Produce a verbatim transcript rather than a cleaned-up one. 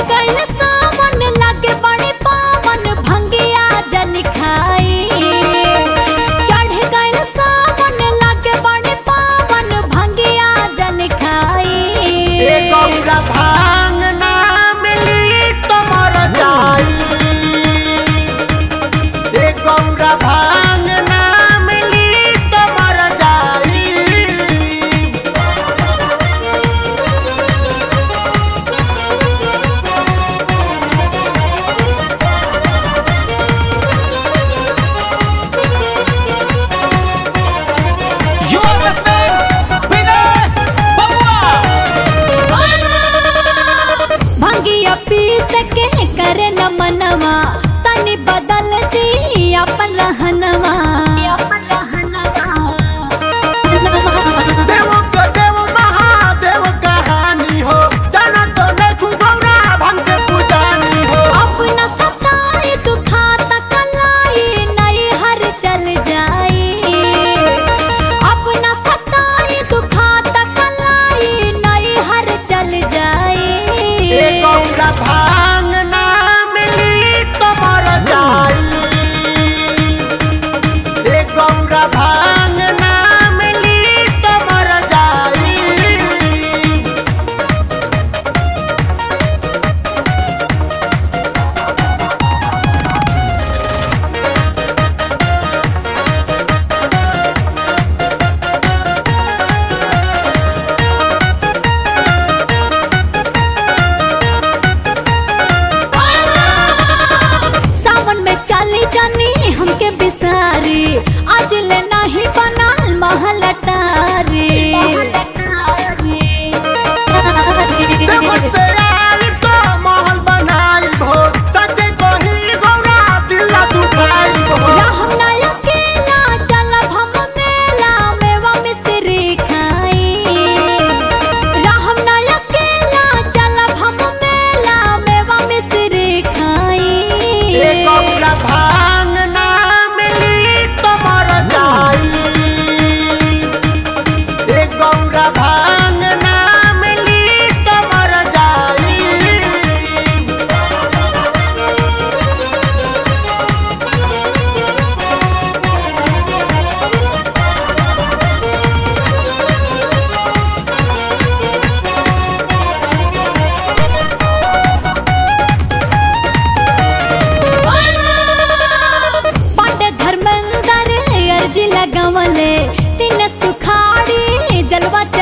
गइल सावन लागे बड़े पावन भंगिया जन खाई। चढ़ गइल सावन लागे बड़े पावन भंगिया जन खाई। ए गौरा भांग ना मिली तो मर जाई। ए गौरा भांग ना मिली तो मर जाई। You are listening Vinay Babua. भंगिया पीस के करे न मनवा तनी बदल दी अपन रहनवा। देव को देव महादेव कहानी हो, जाना तो नहीं गौरा भंग से पुजानी हो। अपना सताई दुखात कलाई नहीं हर चल जाई। अपना सताई दुखात कलाई नहीं हर चल जाई। ए गौरा भांग ना मिली तो मर जाई। ए गौरा भांग ना मिली तो मर जाई। सावन में चली जानी हमके बिसारी आज ले नहीं बनल महल अटारी। देखो से आई तो महल बनाई भो, सच्चे कही गौरा दिल दुखाई भो। रहम ना अकेला चलब हम मेला मेवा मिश्री खाई। रहम ना अकेला चलब हम मेला मेवा मिश्री खाई। ए गौरा भांग ना मिली तो मर जाई। ए गौरा भांग ना मिली तो मर जाई। पांडे धर्मेंद्र अर्जी लगवले तीन सुखाड़ी जलवा